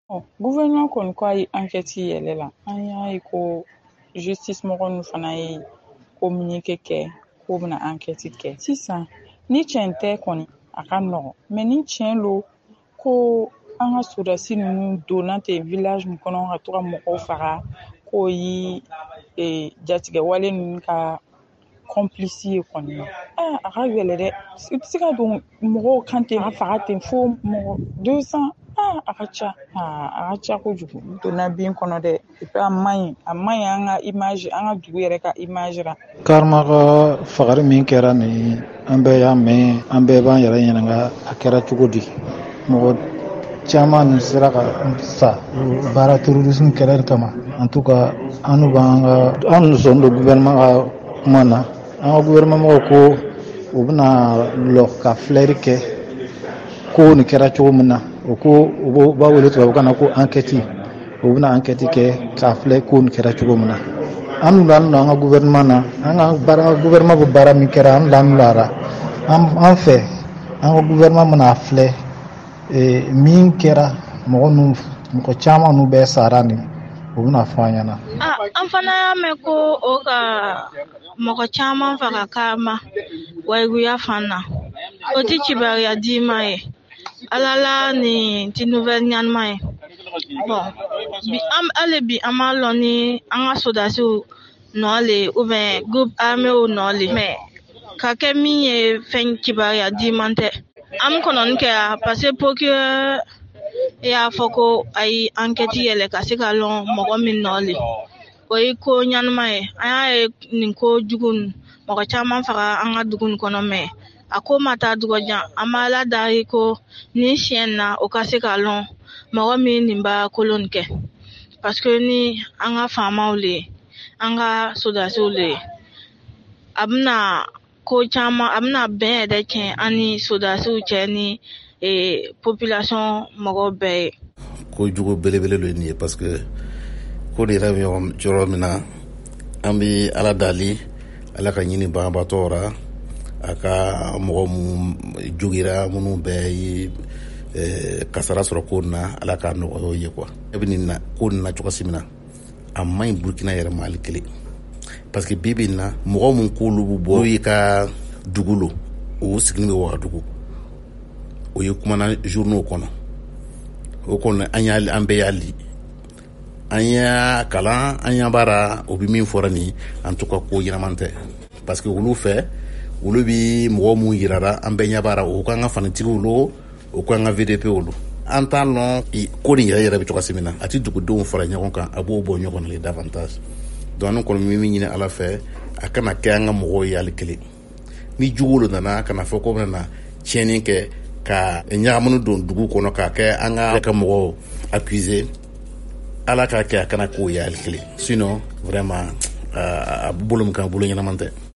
Gouvernement kɔni ko a ye enquête yɛlɛ la an y'a ye ko justice mɔgɔ nu fana ye communiqué kɛ k'o bɛna enquête kɛ sisan ni tiɲɛ tɛ kɔni a ka nɔgɔn mais ni tiɲɛ lo ko an ka sodasi ninnu donna ten village min kɔnɔ ka to ka mɔgɔw faga k'o yi jatigɛ wale ninnu ka complice ye kɔni a ka gɛlɛ dɛ i tɛ se ka don mɔgɔw kan ten ka faga ten fo mɔgɔ 200 a ka ca kojugu donna bin kɔnɔ dɛ a man ɲi an ka image an ka dugu yɛrɛ ka image ra karma ka fagari min kɛra ni an bɛɛ y'a mɛn an bɛɛ b'an yɛrɛ ɲininka a kɛra cogo di mɔgɔ caman sera ka sa baara terrorisme kɛlɛ kama en tout cas an sɔn don gouvernement ka kuma na an ka gouvernement mɔgɔw ko u bɛna lɔ ka filɛri kɛ ko nin kɛra cogo min na o ko u b'a wele tubabukan na ko enquête u bɛna enquête kɛ k'a filɛ ko nin kɛra cogo min na an ka gouvernement na an ka gouvernement bɛ baara min kɛra an lamɛnra an fɛ an ka gouvernement bɛna filɛ min kɛra mɔgɔ caman nu bɛɛ sara ni o bɛna fɔ an ɲɛna an fana y'a mɛn ko o ka mɔgɔ caman faga kama wayiguya fan na o tɛ kibaruya di ma ye alala ni ti nouvelle ɲanima ye bon hali bi an b'a lɔn ni an ka sodasiw nɔ le ou bien groupe arméw nɔ le mais ka kɛ min ye fɛn kibaruya di man tɛ an kɔnɔni kɛra parce que procureur y'a fɔ ko a ye enquête yɛlɛ ka se ka lɔn mɔgɔ min nɔ le o ye ko ɲanima ye an y'a ye nin ko jugu mɔgɔ caman faga an ka dugu nin kɔnɔ mais a ko ma taa dugɔjan an b'a ala dari ko ni siɲɛ na o ka se ka lɔn mɔgɔ min nin ba kolon kɛ parce que ni an ka faamaw le an ka sodasiw le a bɛna ko caman a bɛna bɛn yɛrɛ tiɲɛ an ni sodasiw cɛ ni population mɔgɔw bɛɛ ye ko jugu belebele lo nin ye parce que ko de yɛrɛ bɛ yɔrɔ min na an bɛ ala dali ala ka ɲini banabaatɔ ra a ka mɔgɔ mun jogira minnu bɛɛ ye kasara sɔrɔ ko na ala ka nɔgɔya ye quoi e bɛ nin na ko nin na cogosi min na a man ɲi Burkina yɛrɛ ma hali kelen parce que bibi in na mɔgɔ mun k'olu bɛ bɔ i ka dugu lo o sigilen bɛ Wagadugu o ye kumana journaux kɔnɔ o kɔnɔ an bɛɛ y'a li an y'a kalan an y'a baara o bɛ min fɔra nin en tout cas ko ɲɛnaman tɛ parce que olu fɛ olu bi mɔgɔ mun yirara an bɛɛ ɲɛ baara o ko an ka fanatigiw lo o ko an ka VDP lo an t'a lɔn ko nin yɛrɛ bɛ cogosi min na a tɛ dugudenw fara ɲɔgɔn kan a b'o bɔ ɲɔgɔn na davantage donc an kɔni min ɲini ala fɛ a kana kɛ an ka mɔgɔw ye hali kelen ni jugu lo nana kana fɔ ko bɛna tiɲɛni kɛ ka ɲagamunu don dugu kɔnɔ k'a kɛ an ka mɔgɔw accuser ala k'a kɛ a kana k'o ye hali kelen sinon vraiment a bolo min kan bolo ɲɛnaman tɛ